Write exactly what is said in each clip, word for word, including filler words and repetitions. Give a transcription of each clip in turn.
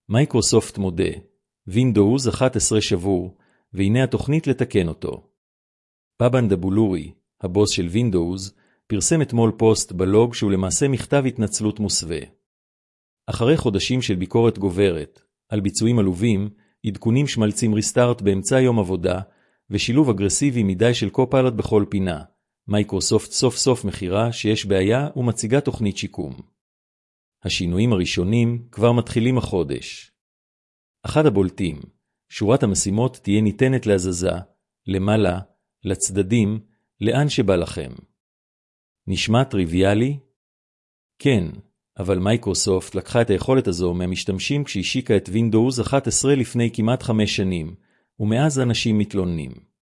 מייקרוסופט מודה, Windows אחת עשרה שבור, והנה התוכנית לתקן אותו. פאבן דבולורי, הבוס של Windows, פרסם אתמול פוסט בלוג שהוא למעשה מכתב התנצלות מוסווה. אחרי חודשים של ביקורת גוברת, על ביצועים עלובים, עדכונים שמלצים ריסטארט באמצע יום עבודה, ושילוב אגרסיבי מדי של קופיילוט בכל פינה, מייקרוסופט סוף סוף מחירה שיש בעיה ומציגה תוכנית שיקום. השינויים הראשונים כבר מתחילים החודש. אחד הבולטים, שורת המשימות תהיה ניתנת להזזה, למעלה, לצדדים, לאן שבא לכם. נשמע טריוויאלי? כן, אבל מייקרוסופט לקחה את היכולת הזו מהמשתמשים כשהשיקה את Windows אחת עשרה לפני כמעט חמש שנים, ומאז אנשים מתלוננים.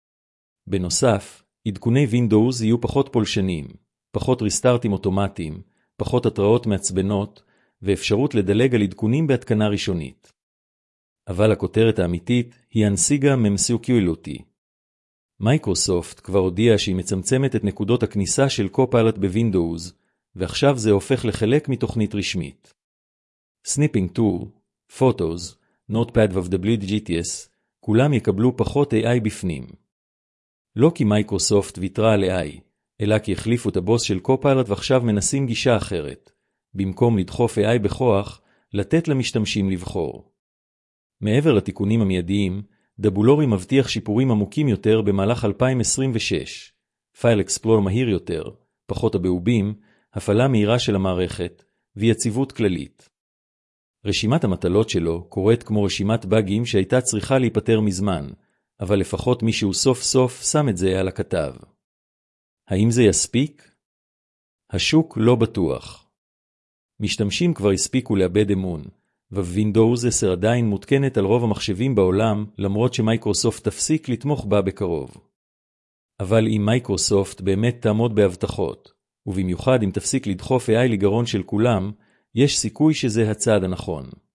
בנוסף, עדכוני Windows יהיו פחות פולשנים, פחות ריסטארטים אוטומטיים, פחות התראות מעצבנות, ואפשרות לדלג על עדכונים בהתקנה ראשונית. אבל הכותרת האמיתית היא הנסיגה ממסיוקיולוטי. מייקרוסופט כבר הודיעה שהיא מצמצמת את נקודות הכניסה של קופיילוט בווינדאוז, ועכשיו זה הופך לחלק מתוכנית רשמית. סניפינג טור, פוטוס, נוטפד ו-דאבליו ג'י טי אס, כולם יקבלו פחות איי איי בפנים. לא כי מייקרוסופט ויתרה על איי איי, אלא כי החליפו את הבוס של קופיילוט ועכשיו מנסים גישה אחרת, במקום לדחוף איי איי בכוח, לתת למשתמשים לבחור. מעבר לתיקונים המיידיים, דבולורי מבטיח שיפורים עמוקים יותר במהלך אלפיים עשרים ושש, פייל אקספלור מהיר יותר, פחות הבעובים, הפעלה מהירה של המערכת, ויציבות כללית. רשימת המטלות שלו קוראת כמו רשימת באגים שהייתה צריכה להיפטר מזמן, אבל לפחות מישהו סוף סוף שם את זה על הכתב. האם זה יספיק? השוק לא בטוח. משתמשים כבר הספיקו לאבד אמון, ווינדאוס עשר עדיין מותקנת על רוב המחשבים בעולם, למרות שמייקרוסופט תפסיק לתמוך בה בקרוב. אבל אם מייקרוסופט באמת תעמוד בהבטחות, ובמיוחד אם תפסיק לדחוף איי איי לגרון של כולם, יש סיכוי שזה הצעד הנכון.